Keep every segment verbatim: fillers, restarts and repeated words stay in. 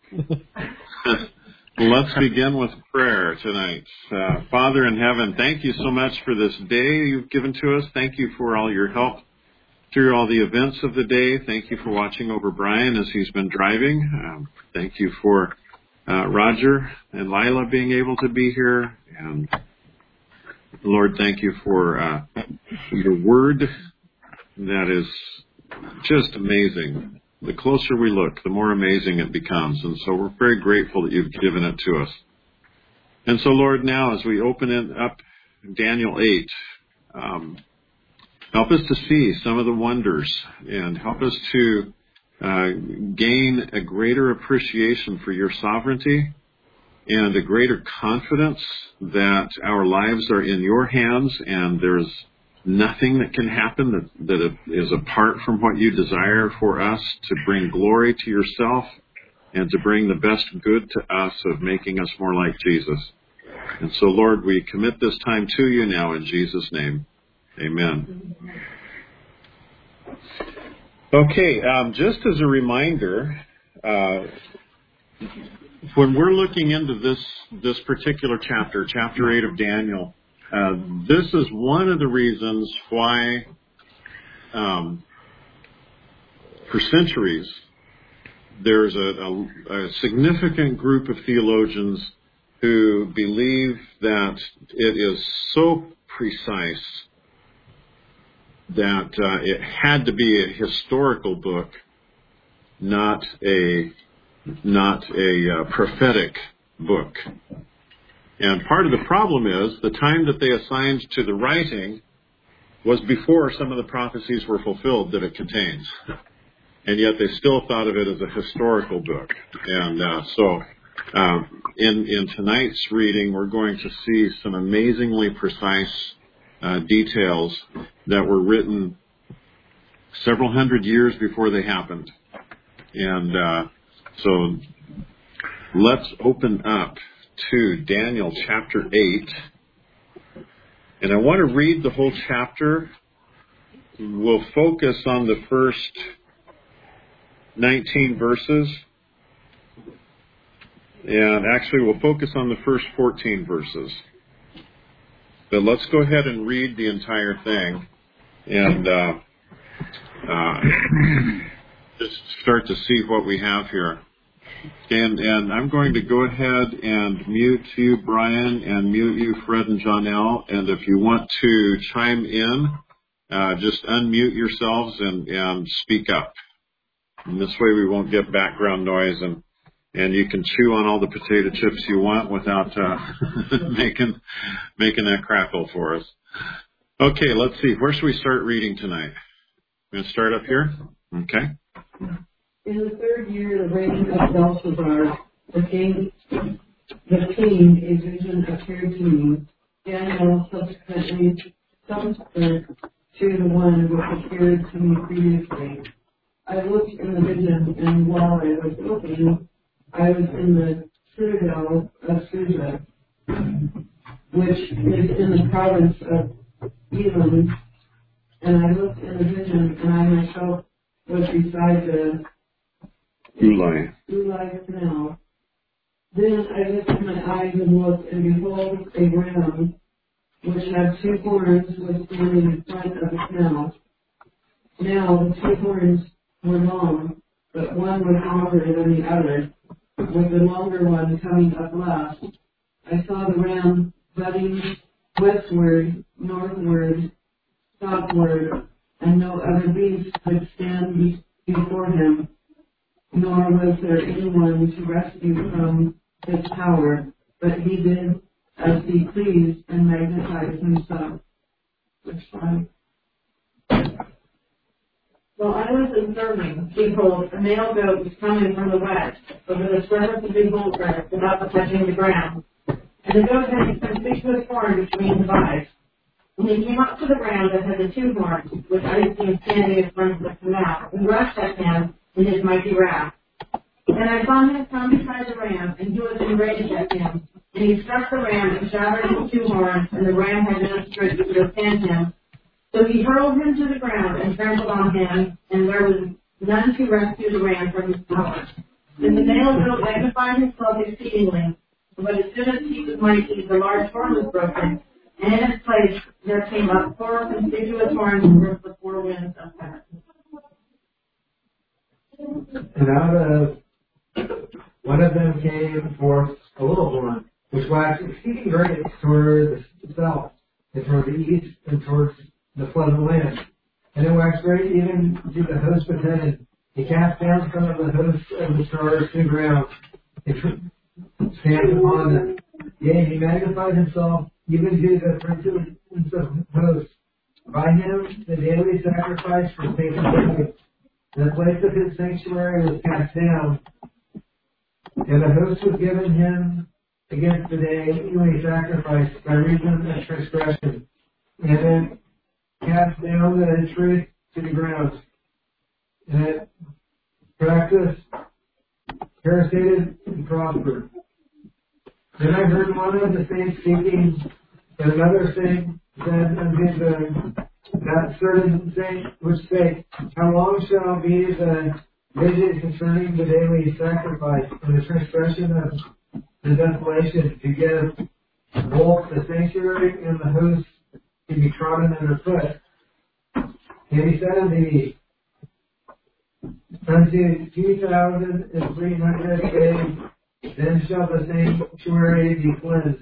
Let's begin with prayer tonight. Uh, Father in heaven, thank you so much for this day you've given to us. Thank you for all your help through all the events of the day. Thank you for watching over Brian as he's been driving. Um, thank you for uh, Roger and Lila being able to be here. And Lord, thank you for uh, your word that is just amazing. The closer we look, the more amazing it becomes. And so we're very grateful that you've given it to us. And so, Lord, now as we open it up, Daniel eight, um, help us to see some of the wonders and help us to uh, gain a greater appreciation for your sovereignty and a greater confidence that our lives are in your hands and there's nothing that can happen that, that is apart from what you desire for us to bring glory to yourself and to bring the best good to us of making us more like Jesus. And so, Lord, we commit this time to you now in Jesus' name. Amen. Okay, um, just as a reminder, uh, when we're looking into this this particular chapter, chapter eight of Daniel, uh, this is one of the reasons why, um, for centuries, there's a, a, a significant group of theologians who believe that it is so precise that uh, it had to be a historical book, not a not a uh, prophetic book. And part of the problem is the time that they assigned to the writing was before some of the prophecies were fulfilled that it contains. And yet they still thought of it as a historical book. And uh, so uh, in, in tonight's reading, we're going to see some amazingly precise uh, details that were written several hundred years before they happened. And uh, so let's open up to Daniel chapter eight. And I want to read the whole chapter. We'll focus on the first nineteen verses. And actually, we'll focus on the first fourteen verses. But let's go ahead and read the entire thing and uh, uh, just start to see what we have here. And, and I'm going to go ahead and mute you, Brian, and mute you, Fred and Jonelle. And if you want to chime in, uh, just unmute yourselves and, and speak up. And this way we won't get background noise, and, and you can chew on all the potato chips you want without uh, making making that crackle for us. Okay, let's see. Where should we start reading tonight? We're going to start up here? Okay. In the third year of the reign of Belshazzar, the king, the king, a vision appeared to me. Daniel subsequently subsequent to the one which appeared to me previously. I looked in the vision, and while I was looking, I was in the citadel of Susa, which is in the province of Elam. And I looked in the vision, and I myself was beside the Ulai. Ulai canal. Then I lifted my eyes and looked, and behold, a ram, which had two horns, was standing in front of the canal. Now the two horns were long, but one was longer than the other, with the longer one coming up last. I saw the ram butting westward, northward, southward, and no other beast could stand be- before him, nor was there anyone to rescue from his power, but he did as he pleased and magnified himself. Which one? While I was observing, behold, a male goat was coming from the west, over the surface of the bulwark without touching the ground. And the goat had a conspicuous horn between his eyes. And he came up to the ram that had the two horns, which I had seen standing in front of the canal, and rushed at him in his mighty wrath. And I saw him come beside the ram, and he was enraged at him. And he struck the ram and shattered his two horns, and the ram had no strength to withstand him. So he hurled him to the ground and trampled on him, and there was none to rescue the ram from his power. Then the male goat magnified himself exceedingly. But as soon as he was mighty, the large horn was broken, and in its place there came up four conspicuous horns from the four winds of heaven. And out of one of them came forth a little horn, which waxed exceeding great toward the south, and toward the east, and towards the pleasant land. And it waxed great even to the host of heaven. He cast down some of the hosts of the stars to the ground, and stands upon them. Yea, he magnified himself even to the princes of hosts. By him the daily sacrifice was taken away. The place of his sanctuary was cast down, and the host was given him against the daily sacrifice by reason of transgression, and then cast down the truth to the ground. And it practiced, parasited, and prospered. Then I heard one of the saints speaking, and another saint said unto the that certain saint which spake, how long shall be the vision concerning the daily sacrifice and the transgression of the desolation, to give both the sanctuary and the host to be trodden underfoot? And he said unto me, unto two thousand and three hundred days, then shall the sanctuary be cleansed.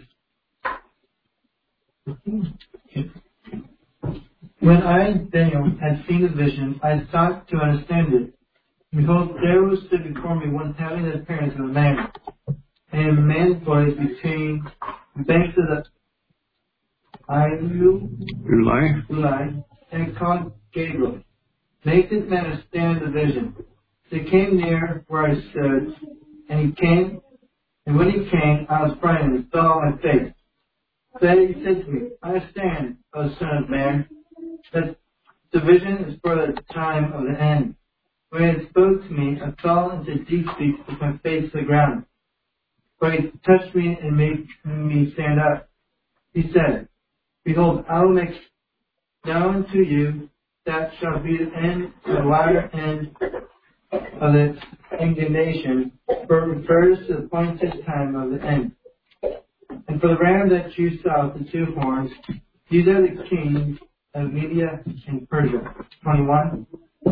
When I, Daniel, had seen the vision, I sought to understand it. Behold, there stood before me one having the appearance of a man, and a man's voice between the banks of the Ilu, Ulai? Ulai, and called Gabriel. Make this man understand the vision. So he came near where I stood, and he came, and when he came, I was frightened and fell on my face. Then he said to me, understand, O son of man, that the vision is for the time of the end. When he spoke to me, I fell into deep sleep with my face to the ground. But he touched me and made me stand up. He said, behold, I will make known to you that shall be the end, the latter end of the indignation, for it refers to the appointed time of the end. And for the ram that you saw with the two horns, these are the kings of Media and Persia. twenty-one.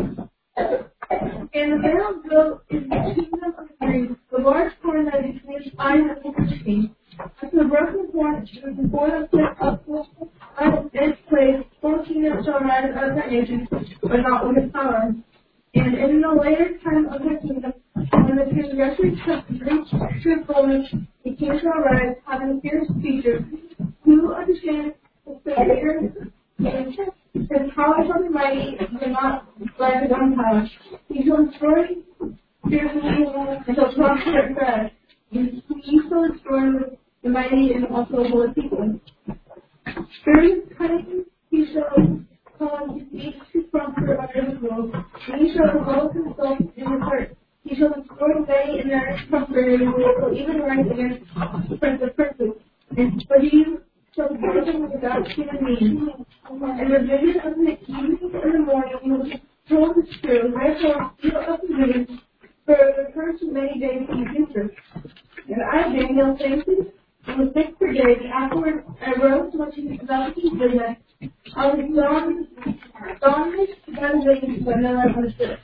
And the male goat is the kingdom of Greece, the large horn that is between its eyes and the king. After the broken horn which was before them set up in its place, four kingdoms shall rise out of that nation, but not with its power. And in the later time of the kingdom, when the transgressors have reached true fullness, the king shall rise, having fierce features, who understands the Savior, and his power shall be mighty, but not like his own power. He shall destroy fearfully, and shall prosper at best. He shall destroy the mighty and also the holy people. Very cunning, he shall cause his feet to prosper under his rule, and he shall exalt himself in his heart. He shall destroy many in their prosperity, and will even rise against the prince of princes. And but he shall judge them without human means. And the vision of the evening and the morning will be told is true. Therefore, seal up the vision for the curse of many days in the future. And I, Daniel, fainted and was sick for days. Afterwards, I rose to what he about his vision. I was gone, astonished by the vision, but none I understood.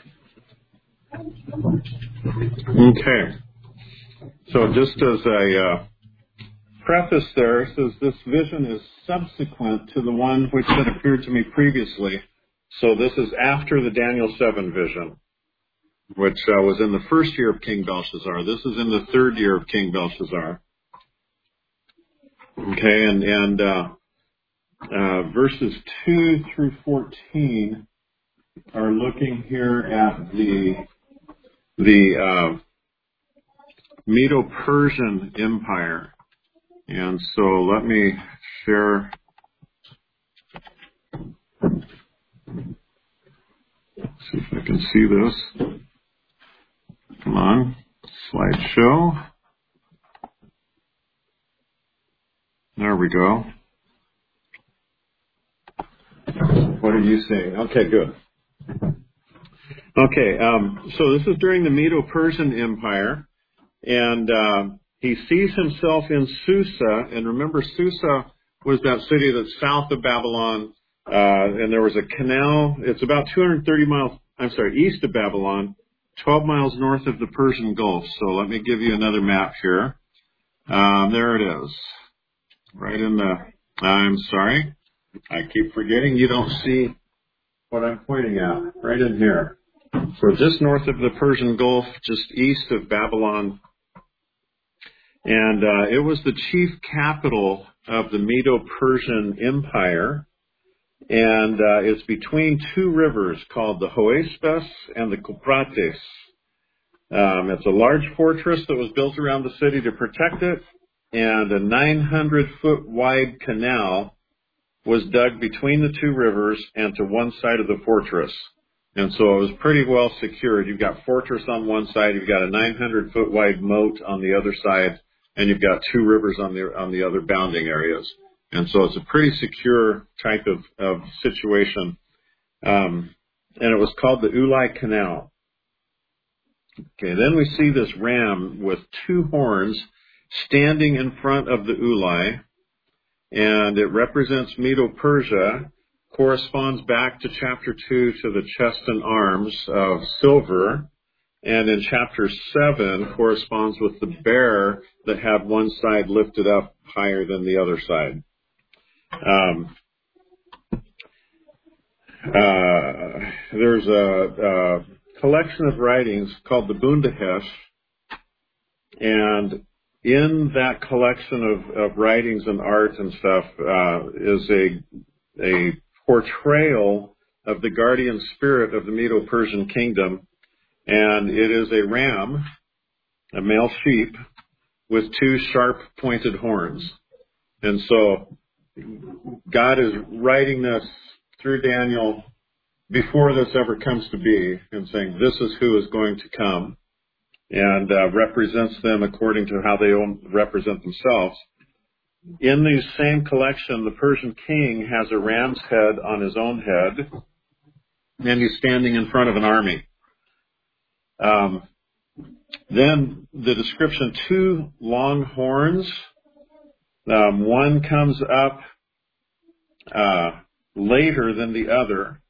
Okay. So just as a uh, preface there, it says this vision is subsequent to the one which had appeared to me previously. So this is after the Daniel seven vision, which uh, was in the first year of King Belshazzar. This is in the third year of King Belshazzar. Okay, and, and uh, uh, verses two through fourteen are looking here at the the uh, Medo-Persian Empire. And so let me share. See if I can see this. Come on, slideshow. There we go. What are you seeing? Okay, good. Okay, um, so this is during the Medo-Persian Empire, and uh, he sees himself in Susa, and remember Susa was that city that's south of Babylon, uh, and there was a canal. It's about two hundred thirty miles, I'm sorry, east of Babylon, twelve miles north of the Persian Gulf. So let me give you another map here. Um, there it is, right in the, I'm sorry, I keep forgetting you don't see what I'm pointing at, right in here. So just north of the Persian Gulf, just east of Babylon. And uh, it was the chief capital of the Medo-Persian Empire. And uh, it's between two rivers called the Hoestas and the Kuprates. Um, it's a large fortress that was built around the city to protect it. And a nine hundred foot wide canal was dug between the two rivers and to one side of the fortress. And so it was pretty well secured. You've got fortress on one side, you've got a nine hundred foot wide moat on the other side, and you've got two rivers on the on the other bounding areas. And so it's a pretty secure type of, of situation. Um, and it was called the Ulai Canal. Okay, then we see this ram with two horns standing in front of the Ulai, and it represents Medo-Persia, corresponds back to chapter two to the chest and arms of silver, and in chapter seven corresponds with the bear that had one side lifted up higher than the other side. Um, uh, there's a, a collection of writings called the Bundahesh, and in that collection of, of writings and art and stuff uh, is a a portrayal of the guardian spirit of the Medo-Persian kingdom, and it is a ram, a male sheep, with two sharp pointed horns. And so God is writing this through Daniel before this ever comes to be and saying this is who is going to come, and uh, represents them according to how they own, represent themselves. In the same collection, the Persian king has a ram's head on his own head, and he's standing in front of an army. Um, then the description, two long horns. Um, one comes up uh, later than the other.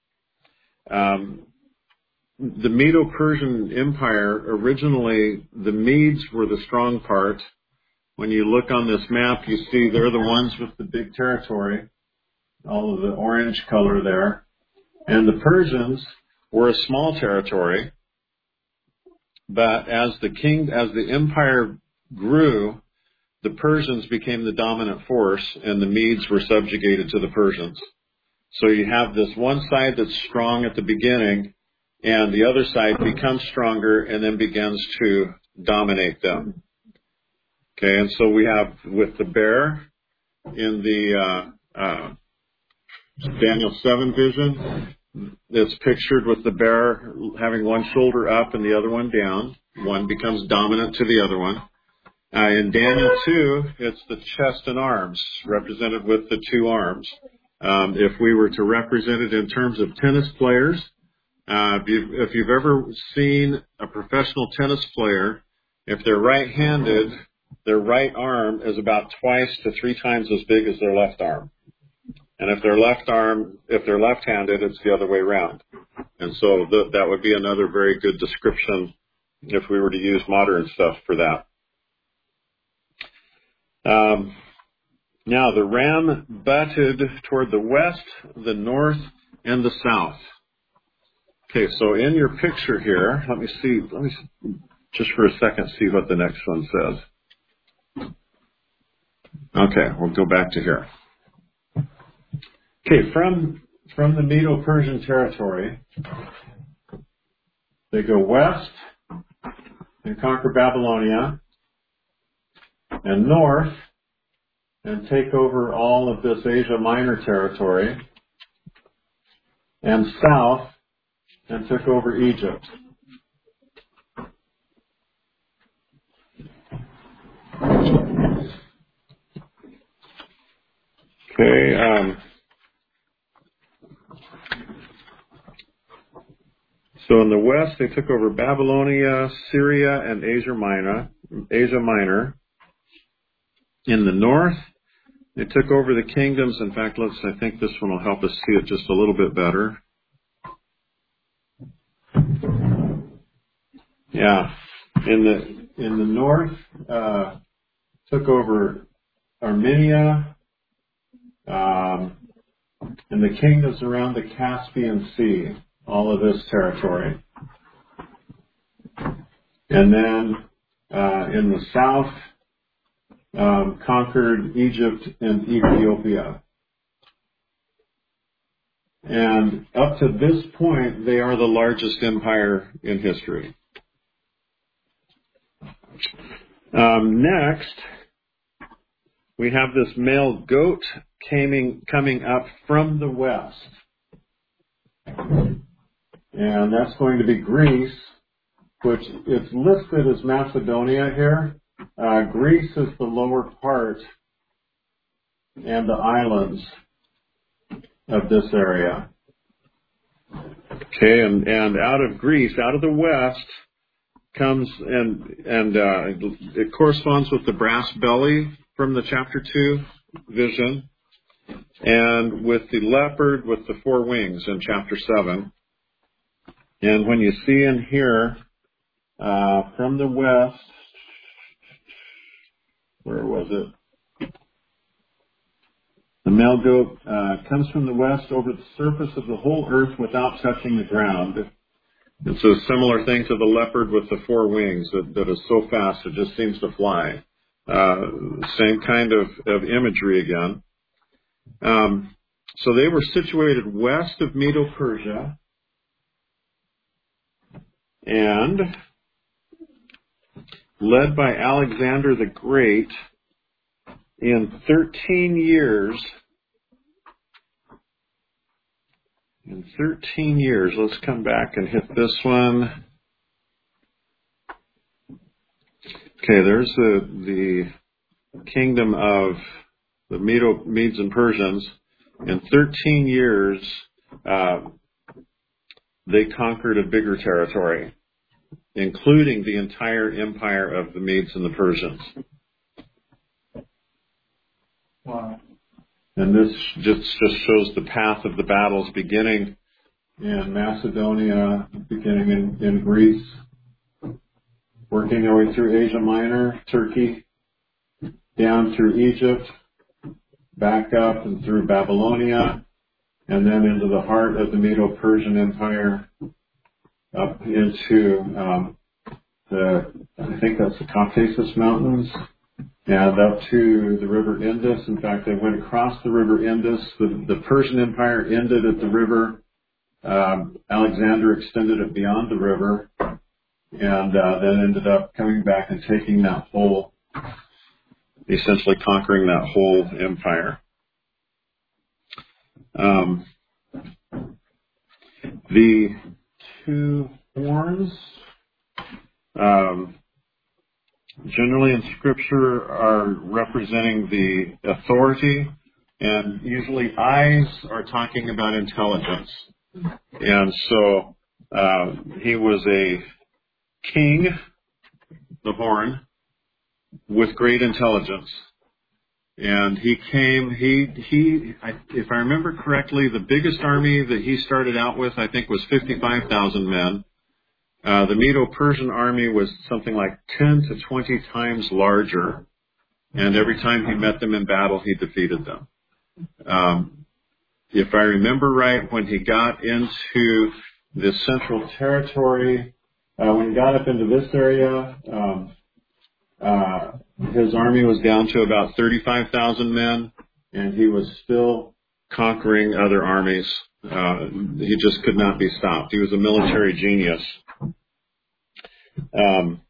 Um, the Medo-Persian Empire, originally the Medes were the strong part. When you look on this map, you see they're the ones with the big territory, all of the orange color there. And the Persians were a small territory, but as the king, as the empire grew, the Persians became the dominant force, and the Medes were subjugated to the Persians. So you have this one side that's strong at the beginning, and the other side becomes stronger and then begins to dominate them. Okay, and so we have with the bear in the uh, uh, Daniel seven vision, it's pictured with the bear having one shoulder up and the other one down. One becomes dominant to the other one. Uh, in Daniel two, it's the chest and arms, represented with the two arms. Um, if we were to represent it in terms of tennis players, uh, if, you've, if you've ever seen a professional tennis player, if they're right-handed, their right arm is about twice to three times as big as their left arm. And if their left arm, if they're left-handed, it's the other way around. And so the, that would be another very good description if we were to use modern stuff for that. Um, now, the ram butted toward the west, the north, and the south. Okay, so in your picture here, let me see, let me just for a second see what the next one says. Okay, we'll go back to here. Okay, from from the Medo-Persian territory, they go west and conquer Babylonia, and north and take over all of this Asia Minor territory, and south and took over Egypt. Okay, um, the west, they took over Babylonia, Syria, and Asia Minor. Asia Minor. In the north, they took over the kingdoms. In fact, let's. I think this one will help us see it just a little bit better. Yeah, in the in the north, uh, took over Armenia, um, and the kingdoms around the Caspian Sea. All of this territory, and then uh, in the south, um, conquered Egypt and Ethiopia. And up to this point, they are the largest empire in history. Um, next, we have this male goat coming, coming up from the west. And that's going to be Greece, which is listed as Macedonia here. Uh, Greece is the lower part and the islands of this area. Okay, and, and out of Greece, out of the west, comes, and and uh, it corresponds with the brass belly from the chapter two vision, and with the leopard with the four wings in chapter seven. And when you see in here, uh, from the west, where was it? The male goat uh, comes from the west over the surface of the whole earth without touching the ground. It's a similar thing to the leopard with the four wings that, that is so fast it just seems to fly. Uh, same kind of, of imagery again. Um, so they were situated west of Medo-Persia, and led by Alexander the Great in thirteen years. In thirteen years, let's come back and hit this one. Okay, there's the, the kingdom of the Medo, Medes and Persians. In thirteen years, uh, they conquered a bigger territory, including the entire empire of the Medes and the Persians. Wow. And this just, just shows the path of the battles beginning in Macedonia, beginning in, in Greece, working our way through Asia Minor, Turkey, down through Egypt, back up and through Babylonia, and then into the heart of the Medo-Persian Empire, up into um, the, I think that's the Caucasus Mountains, and up to the River Indus. In fact, they went across the River Indus. The, the Persian Empire ended at the river. Um, Alexander extended it beyond the river, and uh, then ended up coming back and taking that whole, essentially conquering that whole empire. Um, the two horns, um, generally in Scripture, are representing the authority, and usually eyes are talking about intelligence. And so uh, he was a king, the horn, with great intelligence. And he came, he, he, I, if I remember correctly, the biggest army that he started out with, I think, was fifty-five thousand men. Uh, the Medo-Persian army was something like ten to twenty times larger. And every time he met them in battle, he defeated them. Um, if I remember right, when he got into the central territory, uh, when he got up into this area, um, uh, his army was down to about thirty-five thousand men, and he was still conquering other armies. Uh, he just could not be stopped. He was a military genius. Um,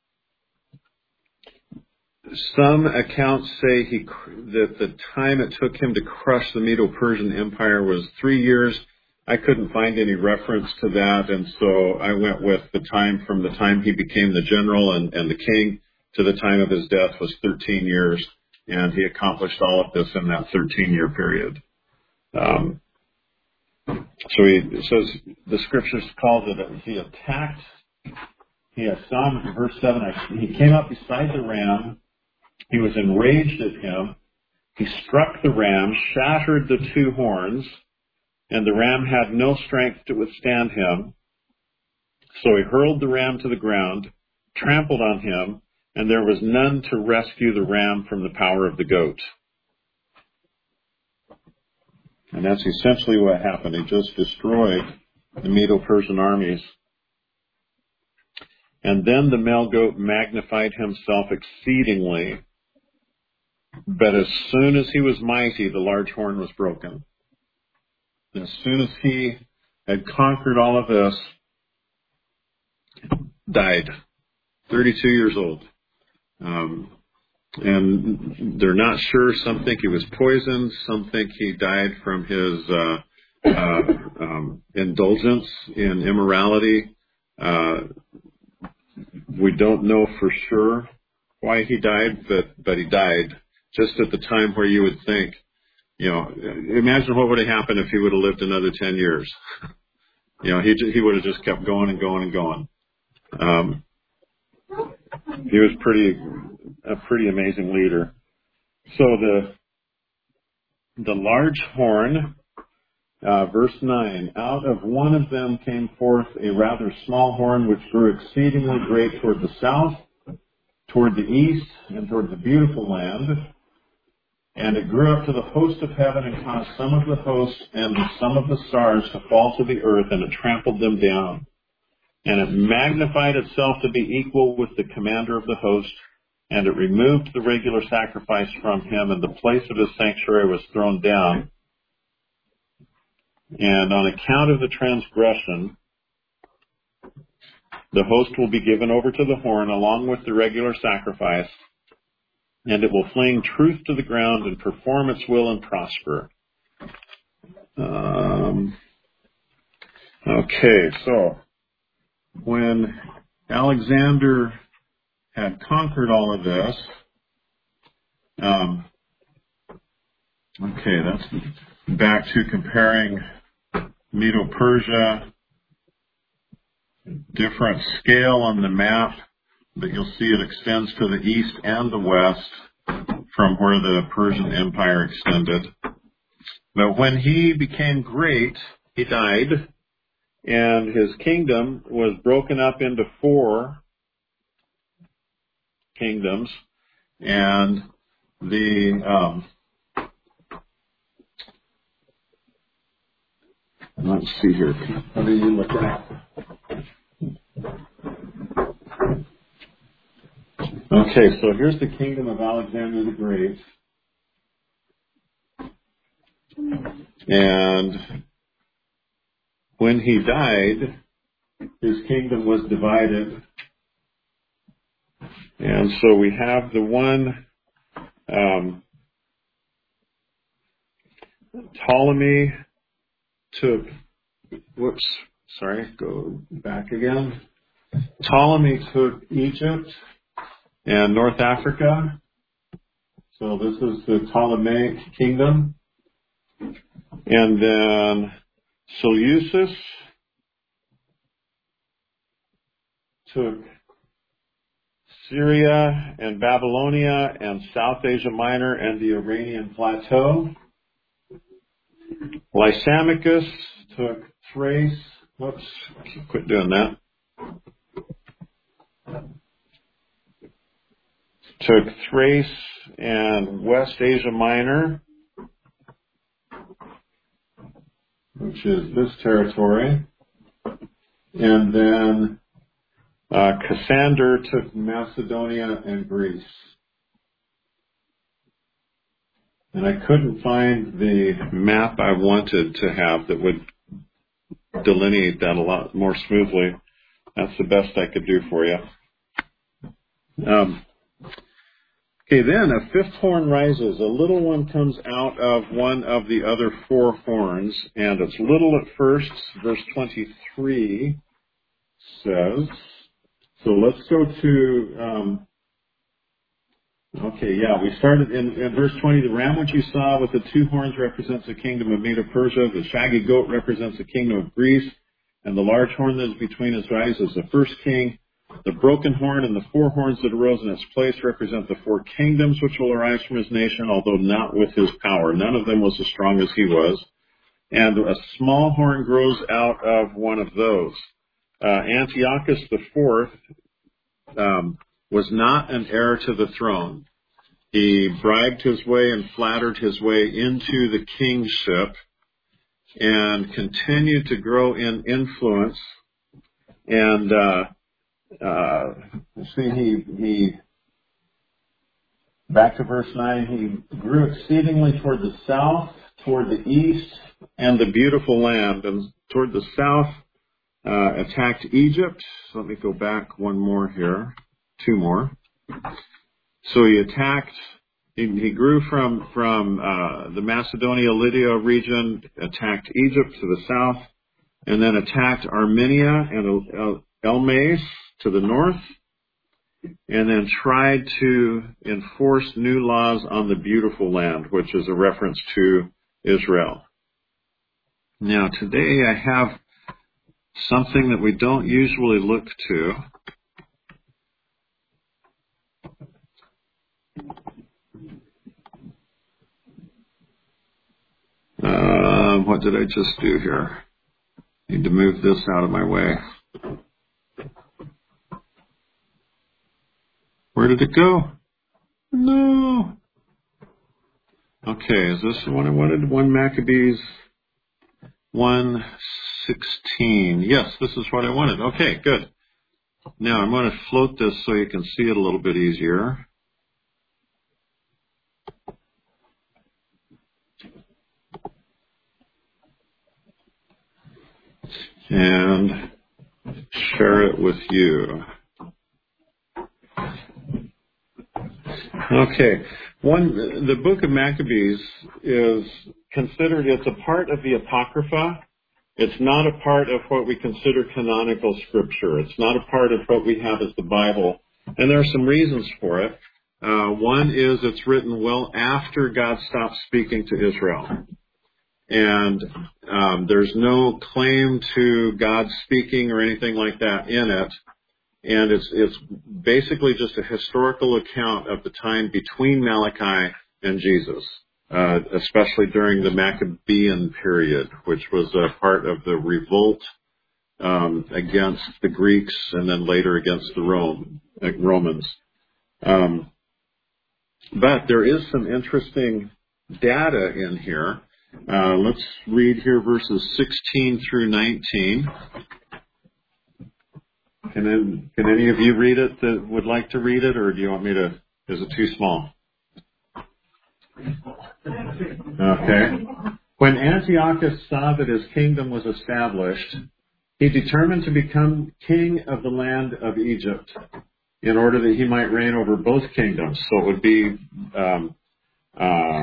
some accounts say he that the time it took him to crush the Medo-Persian Empire was three years. I couldn't find any reference to that, and so I went with the time from the time he became the general and, and the king to the time of his death was thirteen years, and he accomplished all of this in that thirteen-year period. Um, So he it says, the scriptures calls it, that he attacked, he saw him, verse seven, he came up beside the ram, he was enraged at him, he struck the ram, shattered the two horns, and the ram had no strength to withstand him. So he hurled the ram to the ground, trampled on him, and there was none to rescue the ram from the power of the goat. And that's essentially what happened. He just destroyed the Medo-Persian armies. And then the male goat magnified himself exceedingly, but as soon as he was mighty, the large horn was broken. And as soon as he had conquered all of this, died. thirty-two years old. Um, and they're not sure. Some think he was poisoned. Some think he died from his uh, uh, um, indulgence in immorality. Uh, we don't know for sure why he died, but, but he died just at the time where you would think, you know, imagine what would have happened if he would have lived another ten years. You know, he he would have just kept going and going and going. Um, he was pretty a pretty amazing leader. So the the large horn, uh, verse nine, out of one of them came forth a rather small horn, which grew exceedingly great toward the south, toward the east, and toward the beautiful land. And it grew up to the host of heaven and caused some of the host and some of the stars to fall to the earth, and it trampled them down. And it magnified itself to be equal with the commander of the host, and it removed the regular sacrifice from him, and the place of his sanctuary was thrown down. And on account of the transgression, the host will be given over to the horn along with the regular sacrifice, and it will fling truth to the ground and perform its will and prosper. Um, okay, so when Alexander had conquered all of this, um, okay, that's back to comparing Medo-Persia, different scale on the map, but you'll see it extends to the east and the west from where the Persian Empire extended. But when he became great, he died, and his kingdom was broken up into four kingdoms, and the um, let's see here. What are you looking at? Okay, so here's the kingdom of Alexander the Great. And when he died, his kingdom was divided. And so we have the one, um, Ptolemy took, whoops, sorry, go back again. Ptolemy took Egypt and North Africa. So this is the Ptolemaic kingdom. And then Seleucus took Syria and Babylonia and South Asia Minor and the Iranian Plateau. Lysimachus took Thrace. Whoops, quit doing that. Took Thrace and West Asia Minor, which is this territory. And then uh, Cassander took Macedonia and Greece. And I couldn't find the map I wanted to have that would delineate that a lot more smoothly. That's the best I could do for you. Um, okay, then a fifth horn rises. A little one comes out of one of the other four horns, and it's little at first. Verse twenty-three says, so let's go to um, Okay, yeah, we started in, in verse twenty. The ram which you saw with the two horns represents the kingdom of Medo-Persia. The shaggy goat represents the kingdom of Greece. And the large horn that is between his eyes is the first king. The broken horn and the four horns that arose in its place represent the four kingdoms which will arise from his nation, although not with his power. None of them was as strong as he was. And a small horn grows out of one of those. Uh, Antiochus the fourth um, was not an heir to the throne. He bribed his way and flattered his way into the kingship and continued to grow in influence. And uh, uh, see, he he back to verse nine. He grew exceedingly toward the south, toward the east, and the beautiful land. And toward the south, uh, attacked Egypt. So let me go back one more here, two more. So he attacked. He, he grew from from uh, the Macedonia-Lydia region, attacked Egypt to the south, and then attacked Armenia and Elmais to the north, and then tried to enforce new laws on the beautiful land, which is a reference to Israel. Now, today I have something that we don't usually look to. Uh, what did I just do here? Need to move this out of my way. Where did it go? No. Okay, is this the one I wanted? one Maccabees one sixteen. Yes, this is what I wanted. Okay, good. Now I'm going to float this so you can see it a little bit easier. And share it with you. Okay. One, the book of Maccabees is considered, it's a part of the Apocrypha. It's not a part of what we consider canonical scripture. It's not a part of what we have as the Bible. And there are some reasons for it. Uh, one is it's written well after God stopped speaking to Israel. And um, there's no claim to God speaking or anything like that in it. And it's it's basically just a historical account of the time between Malachi and Jesus, uh, especially during the Maccabean period, which was a part of the revolt um, against the Greeks and then later against the Rome, uh, Romans. Um, but there is some interesting data in here. Uh, let's read here verses sixteen through nineteen. Can, then, can any of you read it that would like to read it, or do you want me to, is it too small? Okay. When Antiochus saw that his kingdom was established, he determined to become king of the land of Egypt in order that he might reign over both kingdoms. So it would be um, uh,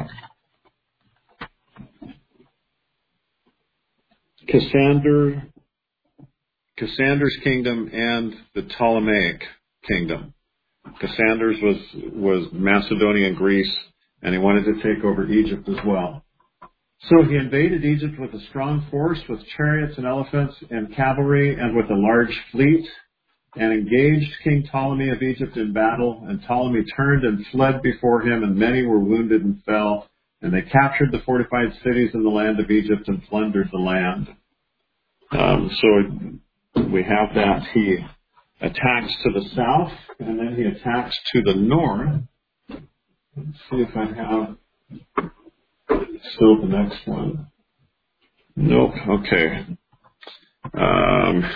Cassander, Cassander's kingdom and the Ptolemaic kingdom. Cassander's was, was Macedonia and Greece, and he wanted to take over Egypt as well. So he invaded Egypt with a strong force, with chariots and elephants and cavalry, and with a large fleet, and engaged King Ptolemy of Egypt in battle. And Ptolemy turned and fled before him, and many were wounded and fell. And they captured the fortified cities in the land of Egypt and plundered the land. Um, so we have that. He attacks to the south, and then he attacks to the north. Let's see if I have still the next one. Nope. Okay. Um,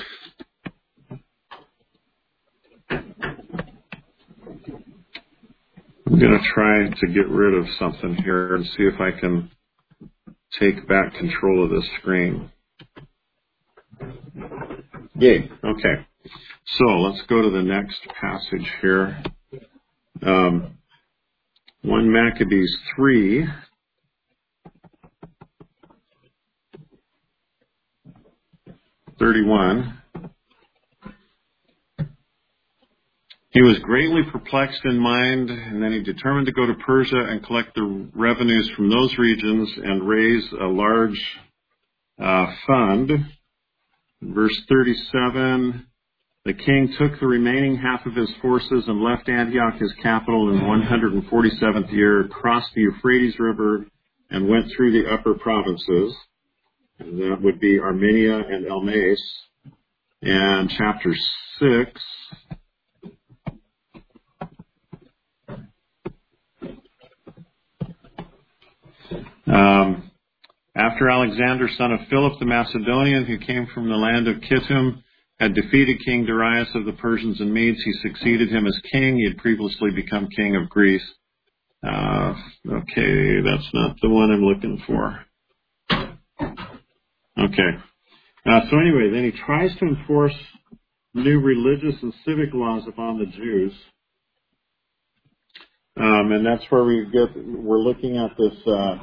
I'm going to try to get rid of something here and see if I can take back control of this screen. Yay. Okay. So let's go to the next passage here. Um, First Maccabees three. thirty-one. He was greatly perplexed in mind, and then he determined to go to Persia and collect the revenues from those regions and raise a large uh, fund. Verse thirty-seven, the king took the remaining half of his forces and left Antioch, his capital, in the one hundred forty-seventh year, crossed the Euphrates River, and went through the upper provinces. And that would be Armenia and Elmace. And chapter six... Um, after Alexander, son of Philip the Macedonian, who came from the land of Kittim, had defeated King Darius of the Persians and Medes, he succeeded him as king. He had previously become king of Greece. Uh, okay, that's not the one I'm looking for. Okay. Uh, so anyway, then he tries to enforce new religious and civic laws upon the Jews. Um, and that's where we get, we're looking at this, uh,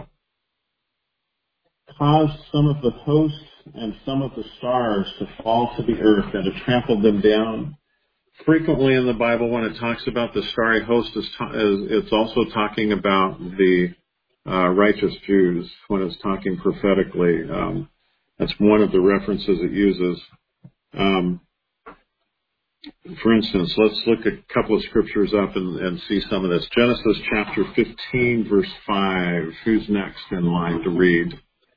caused some of the hosts and some of the stars to fall to the earth and to trample them down. Frequently in the Bible, when it talks about the starry host, it's also talking about the uh, righteous Jews when it's talking prophetically. Um, that's one of the references it uses. Um, for instance, let's look a couple of scriptures up and, and see some of this. Genesis chapter fifteen, verse five. Who's next in line to read?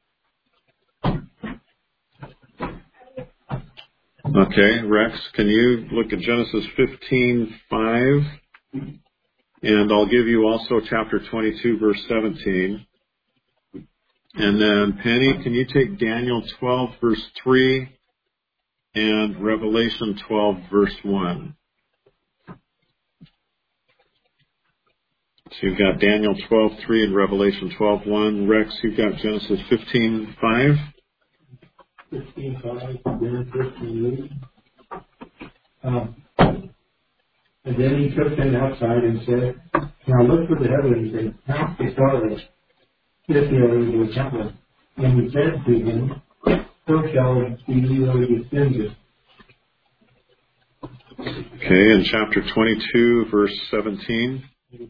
Okay, Rex, can you look at Genesis fifteen five? And I'll give you also chapter twenty-two, verse seventeen. And then, Penny, can you take Daniel twelve, verse three, and Revelation twelve, verse one? So you've got Daniel twelve three and Revelation twelve one. Rex, you've got Genesis fifteen five. fifteen five, then fifteen eight. Um, and then he took them outside and said, now look for the heavens and count the stars, if they are in the temple. And he said to him, so shall be your descendants. Okay, in chapter twenty-two, verse seventeen.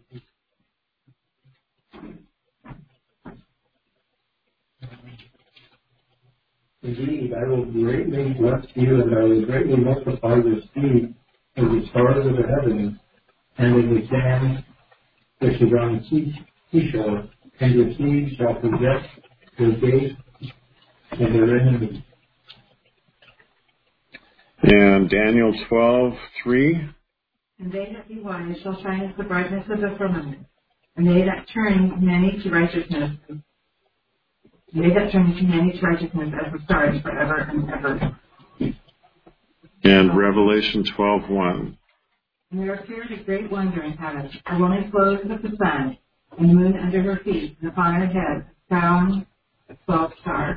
Indeed, I will greatly bless you, and I will greatly multiply your seed as the stars of the heavens, and as the sand which is on the sea, seashore, and your seed shall possess the gate and their enemies. And Daniel twelve three. And they that be wise shall shine as the brightness of the firmament, and they that turn many to righteousness, and they that turn many to righteousness as the stars forever and ever. And Revelation twelve one. And there appeared a great wonder in heaven, a woman clothed with the sun, and the moon under her feet, and upon her head a crown of twelve stars.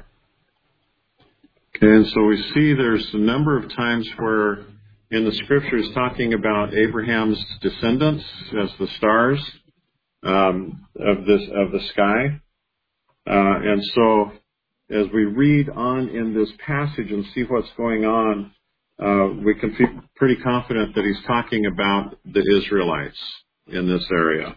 Okay, and so we see there's a number of times where in the scriptures talking about Abraham's descendants as the stars um, of this of the sky. Uh, and so as we read on in this passage and see what's going on, uh, we can feel pretty confident that he's talking about the Israelites in this area.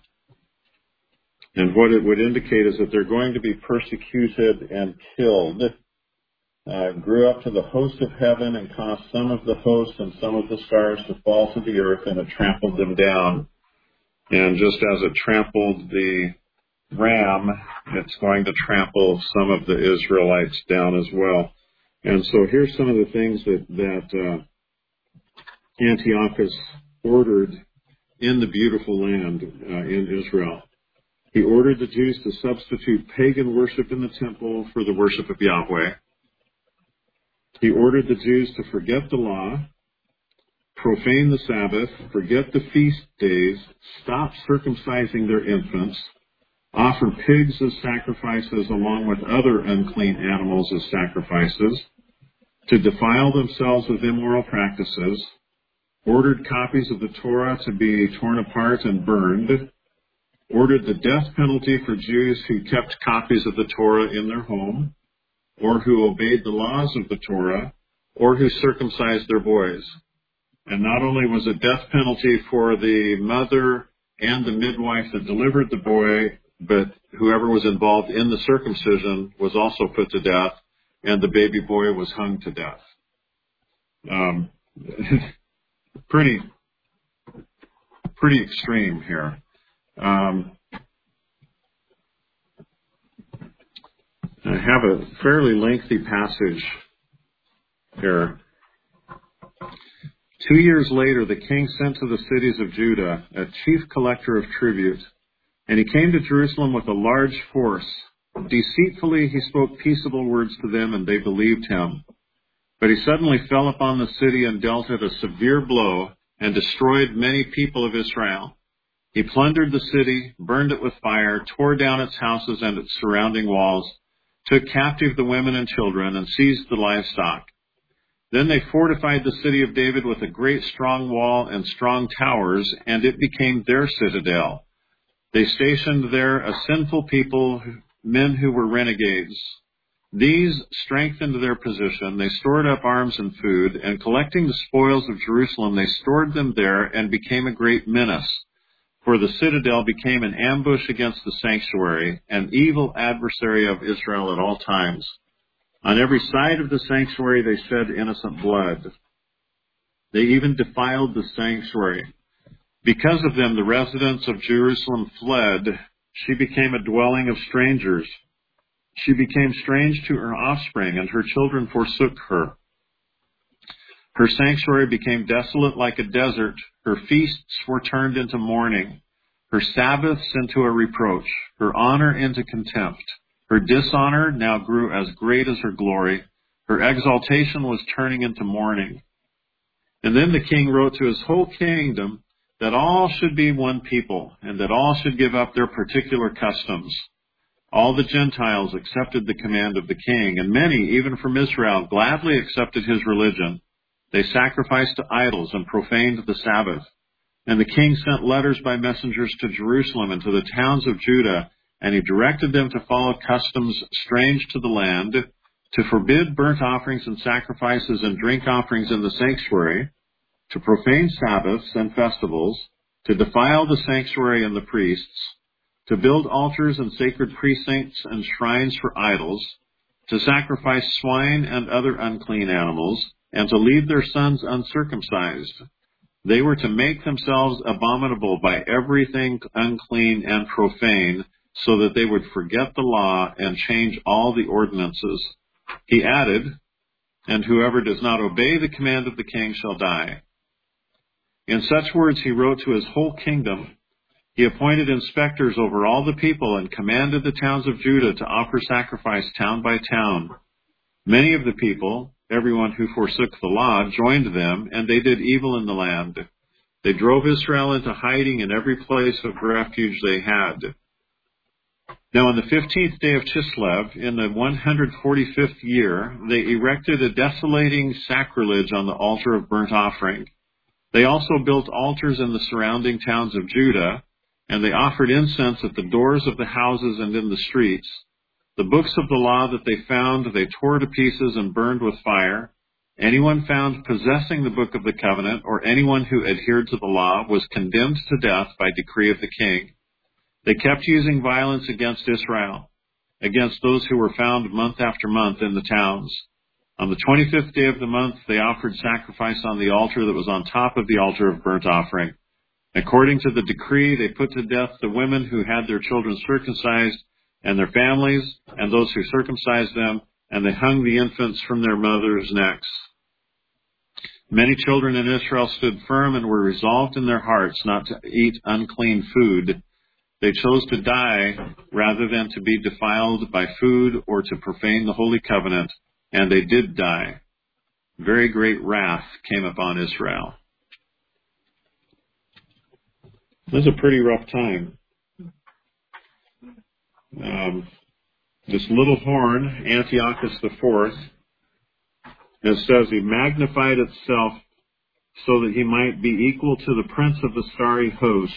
And what it would indicate is that they're going to be persecuted and killed. Uh, grew up to the host of heaven and caused some of the host and some of the stars to fall to the earth, and it trampled them down. And just as it trampled the ram, it's going to trample some of the Israelites down as well. And so here's some of the things that, that uh, Antiochus ordered in the beautiful land uh, in Israel. He ordered the Jews to substitute pagan worship in the temple for the worship of Yahweh. He ordered the Jews to forget the law, profane the Sabbath, forget the feast days, stop circumcising their infants, offer pigs as sacrifices along with other unclean animals as sacrifices, to defile themselves with immoral practices, ordered copies of the Torah to be torn apart and burned, ordered the death penalty for Jews who kept copies of the Torah in their home, or who obeyed the laws of the Torah, or who circumcised their boys. And not only was it death penalty for the mother and the midwife that delivered the boy, but whoever was involved in the circumcision was also put to death, and the baby boy was hung to death. Um, pretty, pretty extreme here. Um, I have a fairly lengthy passage here. Two years later, the king sent to the cities of Judah a chief collector of tribute, and he came to Jerusalem with a large force. Deceitfully he spoke peaceable words to them, and they believed him. But he suddenly fell upon the city and dealt it a severe blow and destroyed many people of Israel. He plundered the city, burned it with fire, tore down its houses and its surrounding walls, took captive the women and children, and seized the livestock. Then they fortified the city of David with a great strong wall and strong towers, and it became their citadel. They stationed there a sinful people, men who were renegades. These strengthened their position. They stored up arms and food, and collecting the spoils of Jerusalem, they stored them there and became a great menace. For the citadel became an ambush against the sanctuary, an evil adversary of Israel at all times. On every side of the sanctuary they shed innocent blood. They even defiled the sanctuary. Because of them, the residents of Jerusalem fled. She became a dwelling of strangers. She became strange to her offspring, and her children forsook her. Her sanctuary became desolate like a desert. Her feasts were turned into mourning, her Sabbaths into a reproach, her honor into contempt. Her dishonor now grew as great as her glory. Her exaltation was turning into mourning. And then the king wrote to his whole kingdom that all should be one people, and that all should give up their particular customs. All the Gentiles accepted the command of the king, and many, even from Israel, gladly accepted his religion. They sacrificed to idols and profaned the Sabbath. And the king sent letters by messengers to Jerusalem and to the towns of Judah, and he directed them to follow customs strange to the land, to forbid burnt offerings and sacrifices and drink offerings in the sanctuary, to profane Sabbaths and festivals, to defile the sanctuary and the priests, to build altars and sacred precincts and shrines for idols, to sacrifice swine and other unclean animals, and to leave their sons uncircumcised. They were to make themselves abominable by everything unclean and profane, so that they would forget the law and change all the ordinances. He added, and whoever does not obey the command of the king shall die. In such words he wrote to his whole kingdom. He appointed inspectors over all the people and commanded the towns of Judah to offer sacrifice town by town. Many of the people, everyone who forsook the law, joined them, and they did evil in the land. They drove Israel into hiding in every place of refuge they had. Now on the fifteenth day of Chislev, in the one hundred forty-fifth year, they erected a desolating sacrilege on the altar of burnt offering. They also built altars in the surrounding towns of Judah, and they offered incense at the doors of the houses and in the streets. The books of the law that they found, they tore to pieces and burned with fire. Anyone found possessing the book of the covenant, or anyone who adhered to the law, was condemned to death by decree of the king. They kept using violence against Israel, against those who were found month after month in the towns. On the twenty-fifth day of the month, they offered sacrifice on the altar that was on top of the altar of burnt offering. According to the decree, they put to death the women who had their children circumcised, and their families, and those who circumcised them, and they hung the infants from their mothers' necks. Many children in Israel stood firm and were resolved in their hearts not to eat unclean food. They chose to die rather than to be defiled by food or to profane the holy covenant, and they did die. Very great wrath came upon Israel. This is a pretty rough time. Um, this little horn, Antiochus the Fourth, it says he magnified itself so that he might be equal to the prince of the starry host.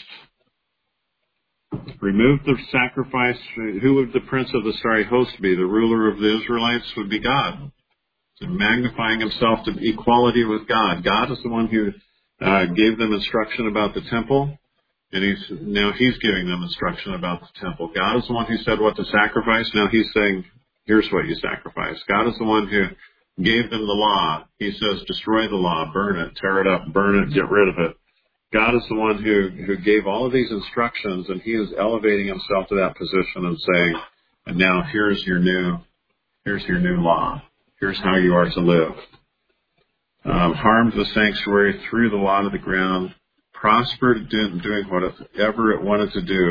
Removed the sacrifice. Who would the prince of the starry host be? The ruler of the Israelites would be God. So magnifying himself to equality with God. God is the one who uh, gave them instruction about the temple, and he's, now he's giving them instruction about the temple. God is the one who said what to sacrifice. Now he's saying, here's what you sacrifice. God is the one who gave them the law. He says, destroy the law, burn it, tear it up, burn it, get rid of it. God is the one who, who gave all of these instructions, and he is elevating himself to that position and saying, and now here's your new, here's your new law. Here's how you are to live. Um, harmed the sanctuary, threw the law to the ground, prospered in doing whatever it wanted to do.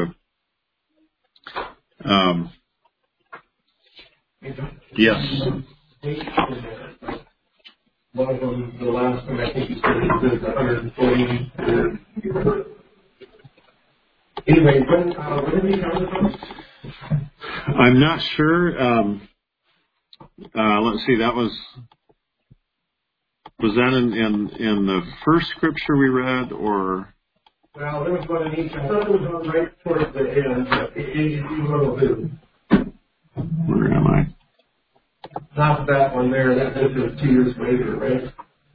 Um, yes. One of them, the last one, I think you said it was one hundred forty. Anyway, when, uh, when did he come from? I'm not sure. Um, uh, let's see, that was, was that in, in, in the first scripture we read, or? Well, there was one in each. I thought it was on right towards the end, but it is a little bit. Where am I? Not that one there. That this is two years later, right?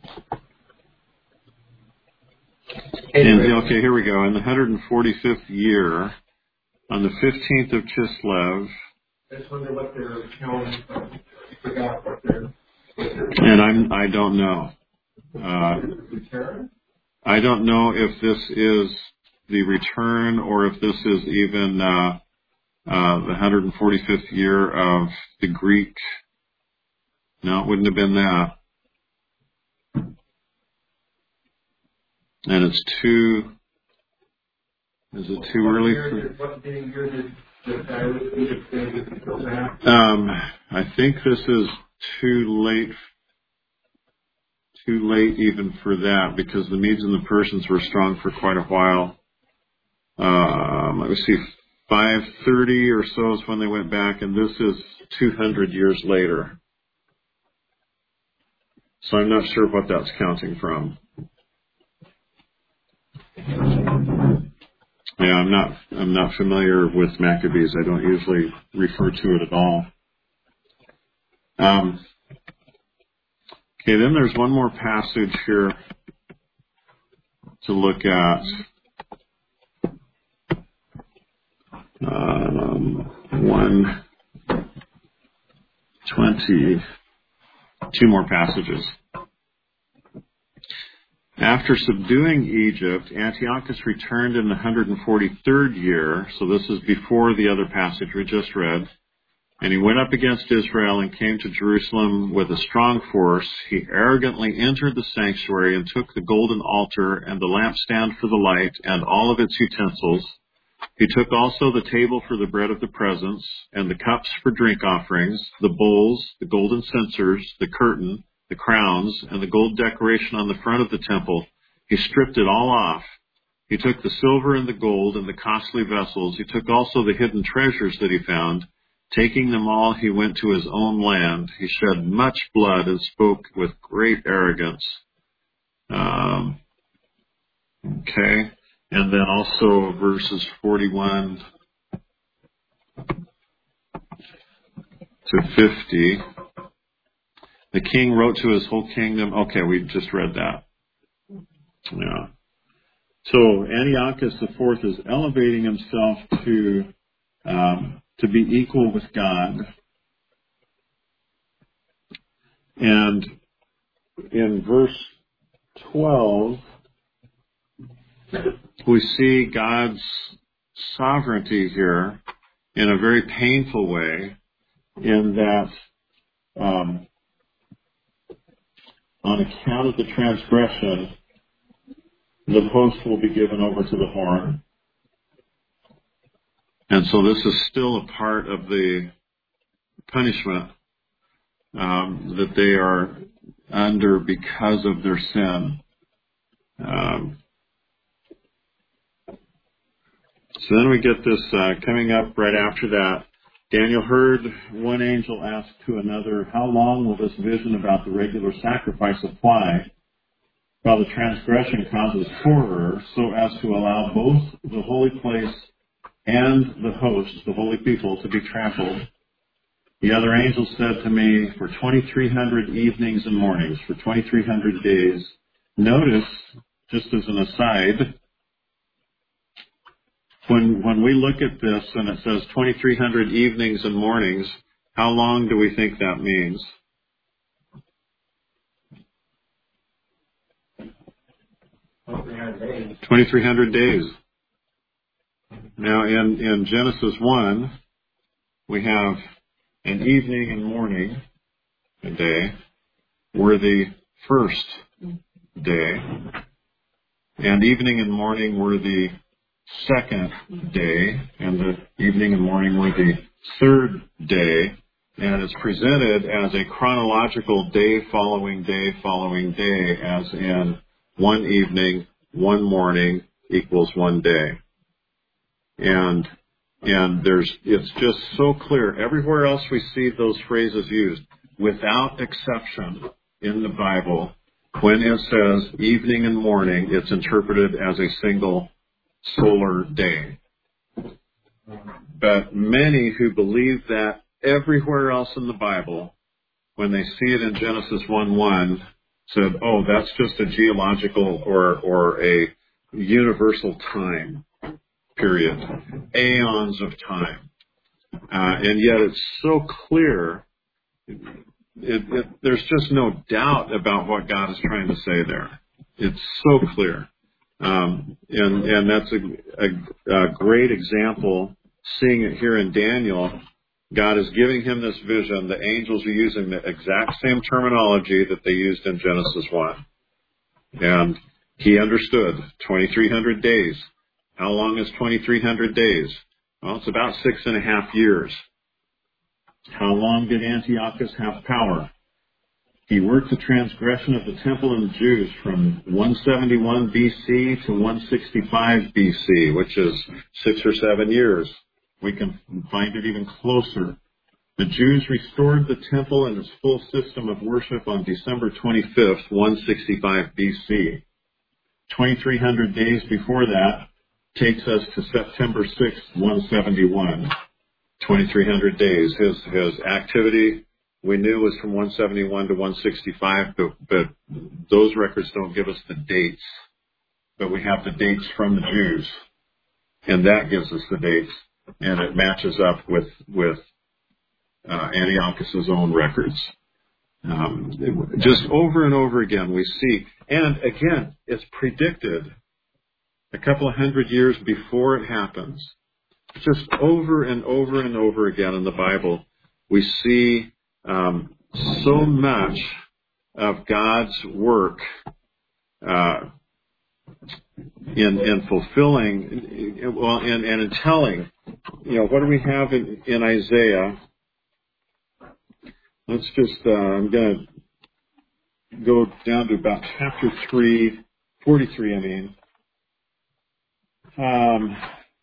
Anyway. And, okay, here we go. In the one hundred forty-fifth year, on the fifteenth of Chislev. I just wonder what they're counting from. I forgot what they're. And I'm, I don't know. Uh, I don't know if this is the return or if this is even uh, uh, the one hundred forty-fifth year of the Greek. No, it wouldn't have been that. And it's too, is it too early? For, um, I think this is too late, too late even for that, because the Medes and the Persians were strong for quite a while. Um, let me see, five thirty or so is when they went back, and this is two hundred years later. So I'm not sure what that's counting from. Yeah, I'm not, I'm not familiar with Maccabees. I don't usually refer to it at all. Um, okay, then there's one more passage here to look at. Um, one twenty. Two more passages. After subduing Egypt, Antiochus returned in the one hundred forty-third year, so this is before the other passage we just read, and he went up against Israel and came to Jerusalem with a strong force. He arrogantly entered the sanctuary and took the golden altar and the lampstand for the light and all of its utensils. He took also the table for the bread of the presence, and the cups for drink offerings, the bowls, the golden censers, the curtain, the crowns, and the gold decoration on the front of the temple. He stripped it all off. He took the silver and the gold and the costly vessels. He took also the hidden treasures that he found. Taking them all, he went to his own land. He shed much blood and spoke with great arrogance. Um, okay. And then also verses forty-one to fifty. The king wrote to his whole kingdom. Okay, we just read that. Yeah. So Antiochus the Fourth is elevating himself to um, to be equal with God. And in verse twelve, we see God's sovereignty here in a very painful way, in that um, on account of the transgression, the host will be given over to the horn. And so this is still a part of the punishment um, that they are under because of their sin. Um, so then we get this uh, coming up right after that. Daniel heard one angel ask to another, "How long will this vision about the regular sacrifice apply, while the transgression causes horror, so as to allow both the holy place and the host, the holy people, to be trampled?" The other angel said to me, "For twenty-three hundred evenings and mornings, for twenty-three hundred days." Notice just as an aside, when when we look at this and it says twenty-three hundred evenings and mornings, how long do we think that means? twenty-three hundred days. Now, in, in Genesis one, we have an evening and morning a day were the first day, and evening and morning were the second day, and the evening and morning were the third day, and it's presented as a chronological day following day following day, as in one evening, one morning equals one day. And and there's it's just so clear. Everywhere else we see those phrases used, without exception in the Bible, when it says evening and morning, it's interpreted as a single solar day. But many who believe that everywhere else in the Bible, when they see it in Genesis one one, said, oh, that's just a geological or, or a universal time period, aeons of time. Uh, and yet it's so clear, it, it, there's just no doubt about what God is trying to say there. It's so clear. Um, and, and that's a, a, a great example, seeing it here in Daniel. God is giving him this vision. The angels are using the exact same terminology that they used in Genesis one. And he understood twenty-three hundred days. How long is twenty-three hundred days? Well, it's about six and a half years. How long did Antiochus have power? He worked the transgression of the temple and the Jews from one seventy-one B C to one sixty-five B C, which is six or seven years. We can find it even closer. The Jews restored the temple and its full system of worship on December twenty-fifth, one sixty-five B C. twenty-three hundred days before that takes us to September sixth, one seventy-one. twenty-three hundred days. His, his activity, we knew, was from one seventy-one to one sixty-five, but, but those records don't give us the dates. But we have the dates from the Jews, and that gives us the dates. And it matches up with with uh, Antiochus' own records. Um, just over and over again we see, and again, it's predicted a couple of hundred years before it happens. Just over and over and over again in the Bible, we see um, so much of God's work uh, in in fulfilling, well, and, and in telling. You know, what do we have in, in Isaiah? Let's just, uh, I'm going to go down to about chapter three, forty-three, I mean. Um,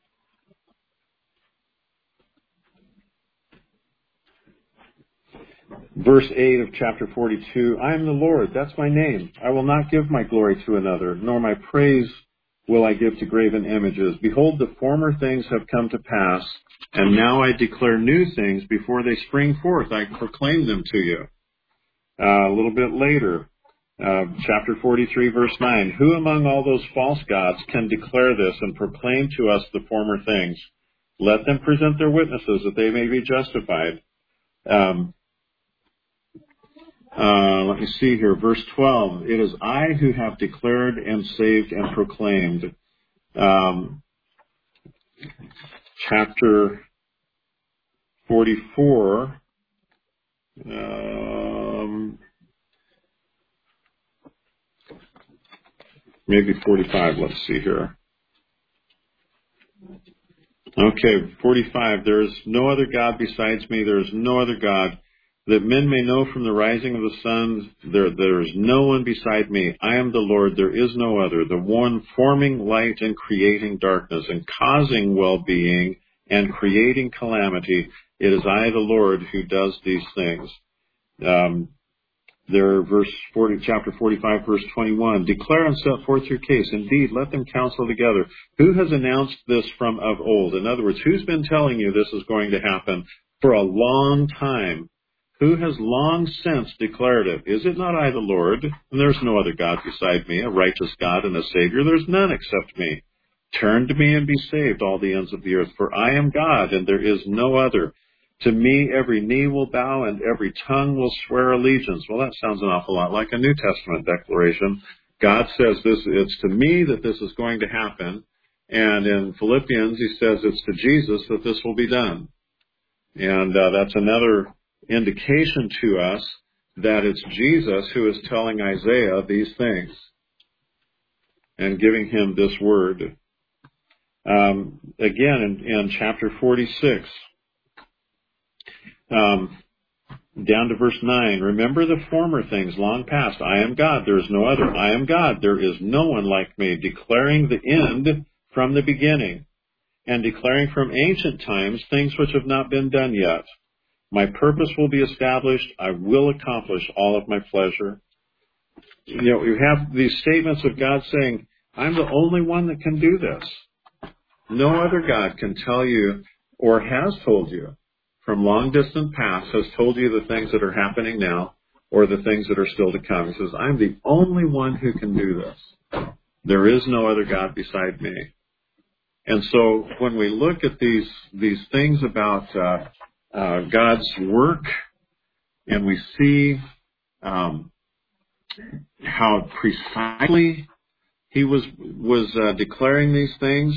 verse eight of chapter forty-two, I am the Lord, that's my name. I will not give my glory to another, nor my praise will I give to graven images. Behold, the former things have come to pass, and now I declare new things before they spring forth. I proclaim them to you. Uh, a little bit later, uh, chapter forty-three, verse nine, who among all those false gods can declare this and proclaim to us the former things? Let them present their witnesses that they may be justified. Um, Uh, let me see here, verse twelve. It is I who have declared and saved and proclaimed. Um, chapter forty-four. Um, maybe forty-five. Let's see here. Okay, forty-five. There is no other God besides me. There is no other God. That men may know from the rising of the sun, there, there is no one beside me. I am the Lord, there is no other, the one forming light and creating darkness and causing well-being and creating calamity. It is I, the Lord, who does these things. Um, there, verse forty, chapter forty-five, verse twenty-one. Declare and set forth your case. Indeed, let them counsel together. Who has announced this from of old? In other words, who's been telling you this is going to happen for a long time? who has long since declared it. Is it not I, the Lord? And there's no other God beside me, a righteous God and a Savior. There's none except me. Turn to me and be saved, all the ends of the earth, for I am God, and there is no other. To me every knee will bow, and every tongue will swear allegiance. Well, that sounds an awful lot like a New Testament declaration. God says this, it's to me that this is going to happen. And in Philippians, he says it's to Jesus that this will be done. And uh, that's another indication to us that it's Jesus who is telling Isaiah these things and giving him this word. Um, again, in, in chapter forty-six, um, down to verse nine, remember the former things long past. I am God, there is no other. I am God, there is no one like me, declaring the end from the beginning, and declaring from ancient times things which have not been done yet. My purpose will be established. I will accomplish all of my pleasure. You know, you have these statements of God saying, I'm the only one that can do this. No other God can tell you, or has told you, from long distant past, has told you the things that are happening now, or the things that are still to come. He says, I'm the only one who can do this. There is no other God beside me. And so when we look at these these things about uh, uh, God's work, and we see um, how precisely He was was uh, declaring these things,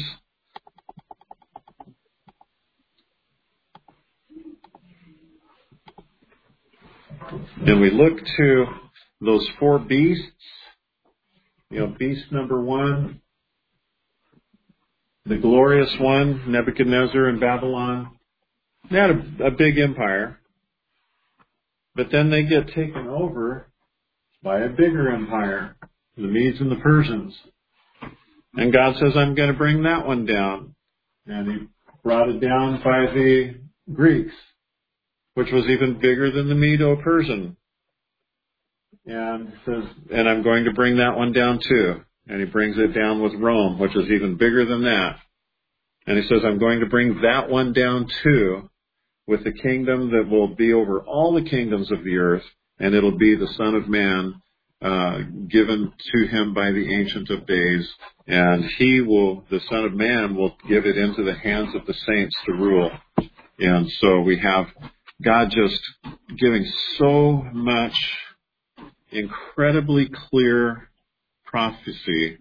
and we look to those four beasts, you know, beast number one, the glorious one, Nebuchadnezzar in Babylon. They had a, a big empire, but then they get taken over by a bigger empire, the Medes and the Persians. And God says, I'm going to bring that one down. And he brought it down by the Greeks, which was even bigger than the Medo-Persian. And says, and I'm going to bring that one down too. And he brings it down with Rome, which is even bigger than that. And he says, I'm going to bring that one down too, with the kingdom that will be over all the kingdoms of the earth, and it'll be the Son of Man, uh, given to him by the Ancient of Days, and he will, the Son of Man will give it into the hands of the saints to rule. And so we have God just giving so much incredibly clear prophecy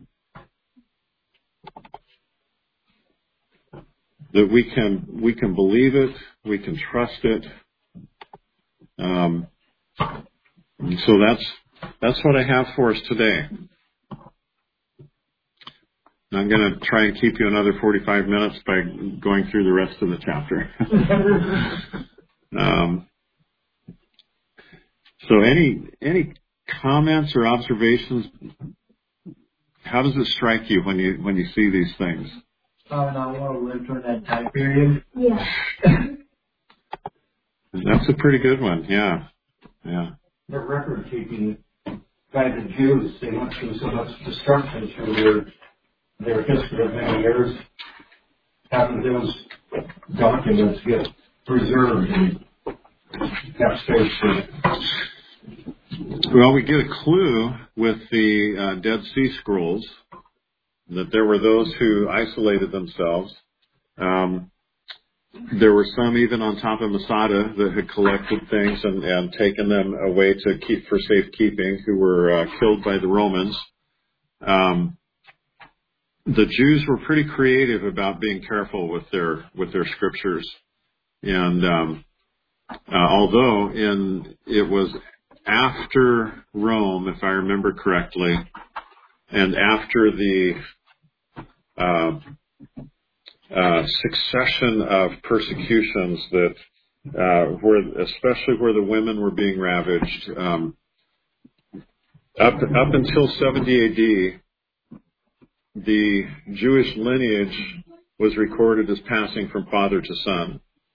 that we can we can believe it, we can trust it. Um, so that's that's what I have for us today. I'm going to try and keep you another forty-five minutes by going through the rest of the chapter. um, so any any comments or observations? How does it strike you when you when you see these things? Oh, and I want to live during that time period. Yeah. That's a pretty good one. Yeah, yeah. The record keeping by the Jews, they went through so much destruction through their their history of many years. Having those documents get preserved and kept safe. Well, we get a clue with the uh, Dead Sea Scrolls that there were those who isolated themselves. Um, there were some even on top of Masada that had collected things and, and taken them away to keep for safekeeping, who were uh, killed by the Romans. Um, the Jews were pretty creative about being careful with their with their scriptures, and um, uh, although in it was after Rome, if I remember correctly, and after the uh, uh, succession of persecutions that uh, where, especially where the women were being ravaged, um, up up until seventy A D, the Jewish lineage was recorded as passing from father to son.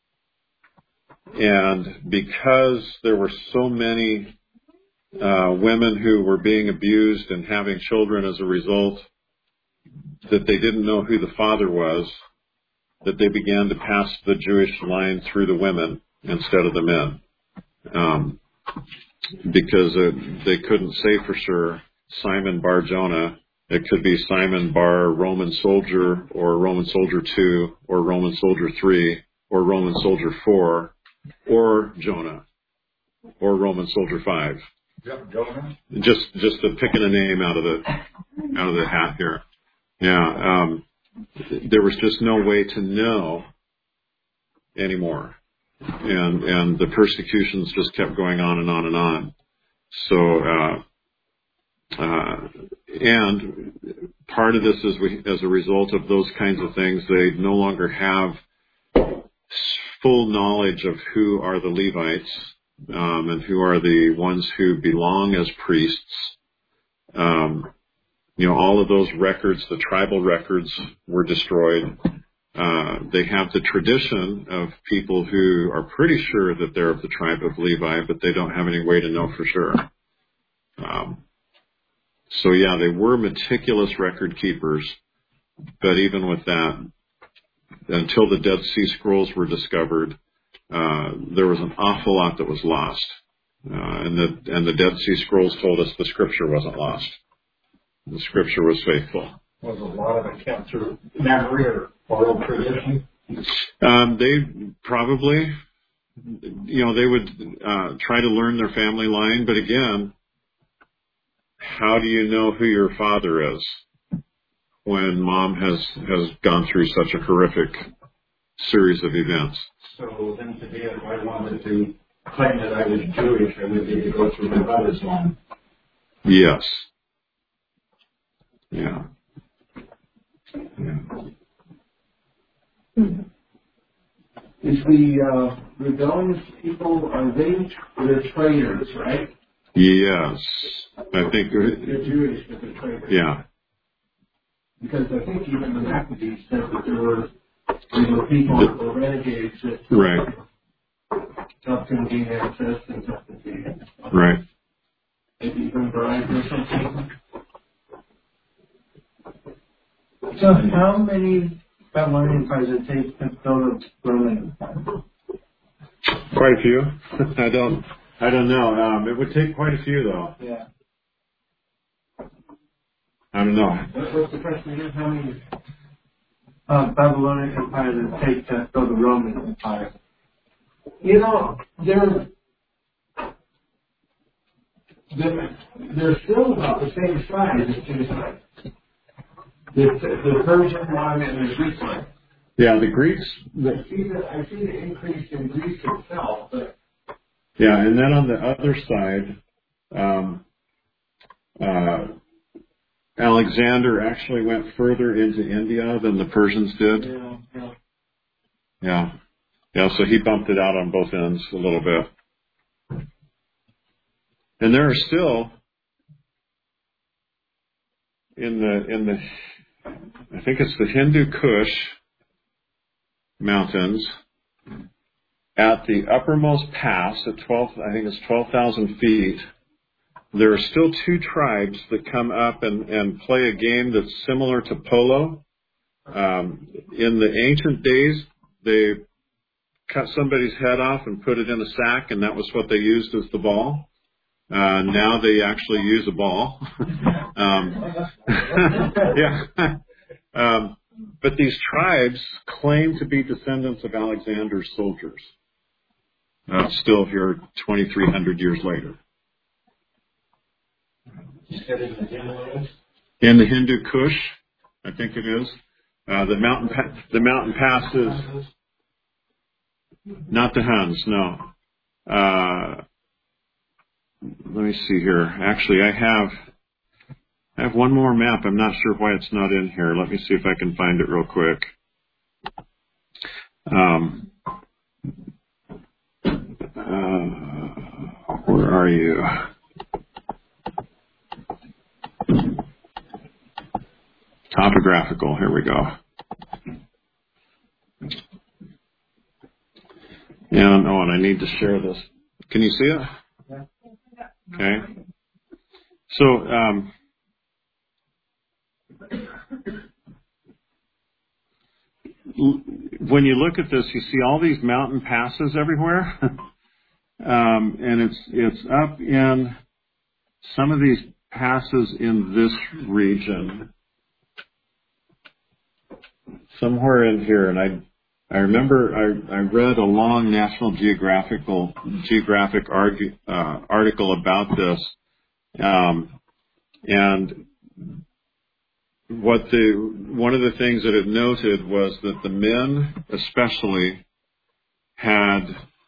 And because there were so many uh, women who were being abused and having children as a result, that they didn't know who the father was, that they began to pass the Jewish line through the women instead of the men. um, because uh, they couldn't say for sure Simon Bar Jonah. It could be Simon Bar Roman soldier, or Roman soldier two, or Roman soldier three, or Roman soldier four, or Jonah, or Roman soldier five. Yep, Jonah. Just just to picking a name out of the out of the hat here. Yeah, um, there was just no way to know anymore, and and the persecutions just kept going on and on and on. So. Uh, Uh, and part of this is we, as a result of those kinds of things, they no longer have full knowledge of who are the Levites um, and who are the ones who belong as priests. Um, you know, all of those records, the tribal records, were destroyed. Uh, they have the tradition of people who are pretty sure that they're of the tribe of Levi, but they don't have any way to know for sure. Um, So yeah, they were meticulous record keepers, but even with that, until the Dead Sea Scrolls were discovered, uh, there was an awful lot that was lost. Uh, and the, and the Dead Sea Scrolls told us the scripture wasn't lost. The scripture was faithful. Was a lot of it kept through memory or oral tradition? Um, they probably, you know, they would, uh, try to learn their family line, but again, how do you know who your father is when mom has, has gone through such a horrific series of events? So then today, if I wanted to claim that I was Jewish, I would need to go through my mother's line. Yes. Yeah. Yeah. Is the uh, rebellious people, are they, they're traitors, right? Yes. I think, They're Jewish, but they're traitors. yeah. Because I think even the Maccabees said that there were, there were people that were renegades that Right. helped them gain access and helped them gain, Right. maybe even bribed or something. So how many Babylonian empires did it take to build a Roman Empire? Quite a few. I don't, I don't know. Um, it would take quite a few though. Yeah. I don't know. What, what's the question again? How many uh, Babylonian empires did it take to build a Roman Empire? You know, they're, they're, they're still about the same size as two sides. The, the Persian one and the Greek one. Yeah, the Greeks. The, I see the, I see the increase in Greece itself, but yeah, and then on the other side, um, uh, Alexander actually went further into India than the Persians did. yeah, yeah. Yeah. Yeah, so he bumped it out on both ends a little bit. And there are still in the in the I think it's the Hindu Kush mountains at the uppermost pass at twelve I think it's twelve thousand feet. There are still two tribes that come up and, and play a game that's similar to polo. Um, in the ancient days, they cut somebody's head off and put it in a sack, and that was what they used as the ball. Uh, now they actually use a ball. um, yeah. um, but these tribes claim to be descendants of Alexander's soldiers. Uh, still here twenty-three hundred years later. You said in the Himalayas? In the Hindu Kush, I think it is. Uh, the mountain, pa- the mountain passes. Not the Huns, no. Uh, let me see here. Actually, I have, I have one more map. I'm not sure why it's not in here. Let me see if I can find it real quick. Um, uh, where are you? Topographical. Here we go. And, oh, and I need to share this. Can you see it? Yeah. Okay. So, um, when you look at this, you see all these mountain passes everywhere. um, and it's it's up in some of these passes in this region, somewhere in here, and I. I remember I, I read a long National Geographical Geographic argue, uh, article about this, um, and what the one of the things that it noted was that the men, especially, had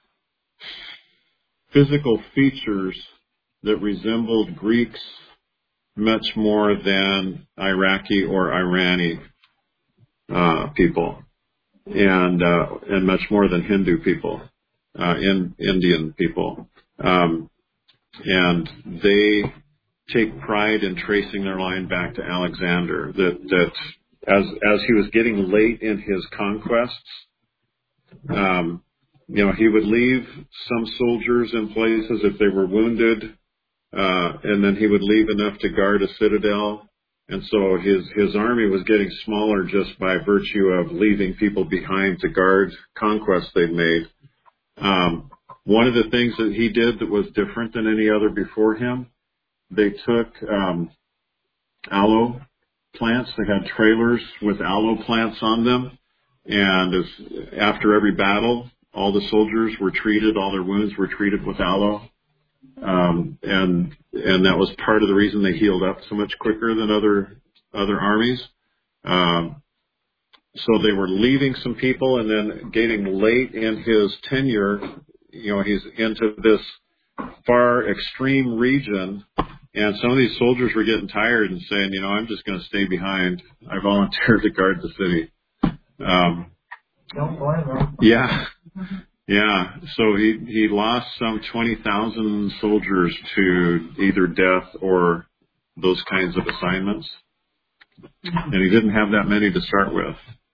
physical features that resembled Greeks much more than Iraqi or Irani uh, people. And uh, and much more than Hindu people, uh, in Indian people, um, and they take pride in tracing their line back to Alexander. That that as as he was getting late in his conquests, um, you know, he would leave some soldiers in places if they were wounded, uh, and then he would leave enough to guard a citadel. And so his, his army was getting smaller just by virtue of leaving people behind to guard conquests they'd made. Um, one of the things that he did that was different than any other before him, they took um, aloe plants. They had trailers with aloe plants on them. And as, after every battle, all the soldiers were treated, all their wounds were treated with aloe. Um, and, and that was part of the reason they healed up so much quicker than other, other armies. Um, so they were leaving some people, and then getting late in his tenure, you know, he's into this far extreme region, and some of these soldiers were getting tired and saying, you know, I'm just going to stay behind. I volunteered to guard the city. Um, Don't blame them. yeah. Yeah, so he, he lost some twenty thousand soldiers to either death or those kinds of assignments. And he didn't have that many to start with.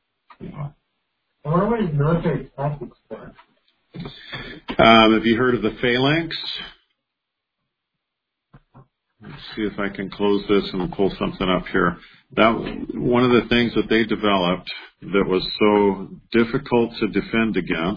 I wonder what his military tactics were. Um, have you heard of the phalanx? Let's see if I can close this and pull something up here. That one of the things that they developed that was so difficult to defend against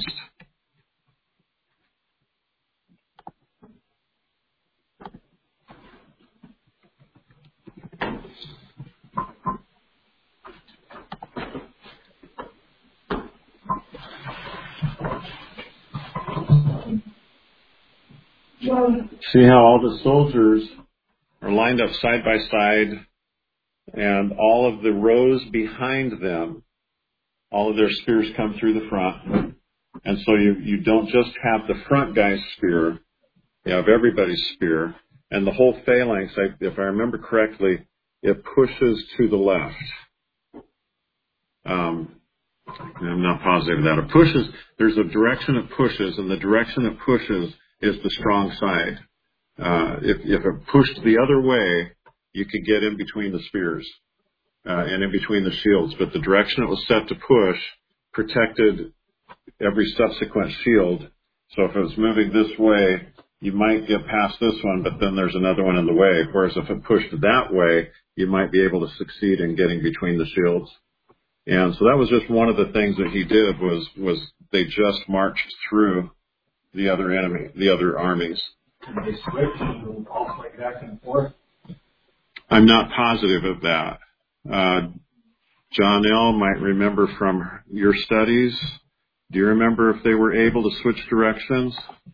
see how all the soldiers are lined up side by side, and all of the rows behind them, all of their spears come through the front. And so you, you don't just have the front guy's spear, you have everybody's spear. And the whole phalanx, if I remember correctly, it pushes to the left. Um, I'm not positive of that. It pushes, there's a direction it pushes, and the direction it pushes is the strong side. Uh, if, if it pushed the other way, you could get in between the spears uh, and in between the shields. But the direction it was set to push protected every subsequent shield. So if it was moving this way, you might get past this one, but then there's another one in the way. Whereas if it pushed that way, you might be able to succeed in getting between the shields. And so that was just one of the things that he did was, was they just marched through the other enemy, the other armies. Did they switch and alternate back and forth? I'm not positive of that. Uh, John L. might remember from your studies. Do you remember if they were able to switch directions?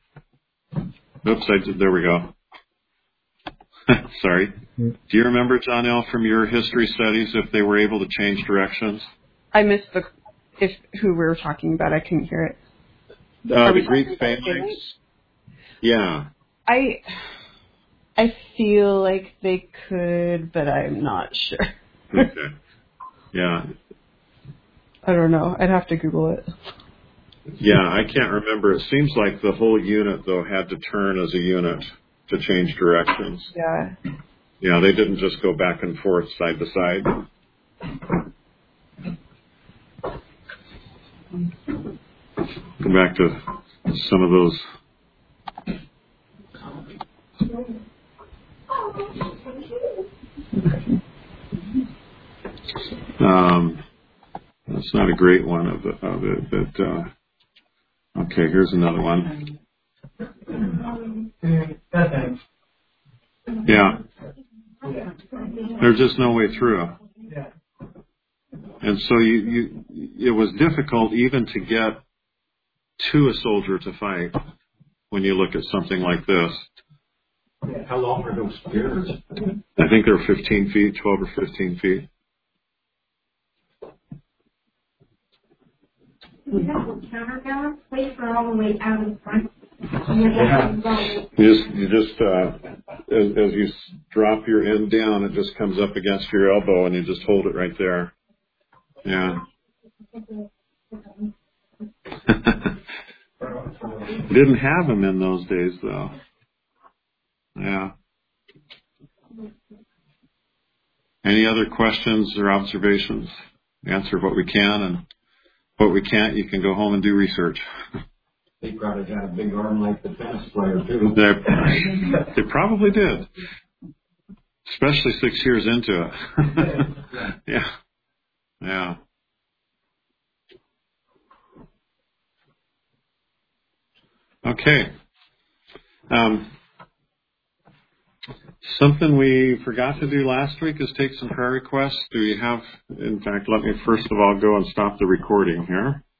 Oops, I did, there we go. Sorry. Do you remember, John L., from your history studies if they were able to change directions? I missed the if who we were talking about. I couldn't hear it. Uh, the Greek phalanx. Yeah. I I feel like they could, but I'm not sure. Okay. Yeah. I don't know. I'd have to Google it. Yeah, I can't remember. It seems like the whole unit, though, had to turn as a unit to change directions. Yeah. Yeah, they didn't just go back and forth side to side. Go back to some of those. Um, that's not a great one of, the, of it, but uh, okay, here's another one. Nothing. Yeah. Yeah. There's just no way through. Yeah. And so you, you, it was difficult even to get to a soldier to fight when you look at something like this. How long are those spears? I think they're fifteen feet, twelve or fifteen feet. We have a counterbalance plate for all the way out in front. Yeah. You just, you just uh, as, as you s- drop your end down, it just comes up against your elbow, and you just hold it right there. Yeah. Didn't have them in those days, though. Yeah. Any other questions or observations? Answer what we can, and what we can't, you can go home and do research. They probably got a big arm like the tennis player, too. They, they probably did. Especially six years into it. Yeah. Yeah. Okay. Um, something we forgot to do last week is take some prayer requests. Do you have, in fact, let me first of all go and stop the recording here.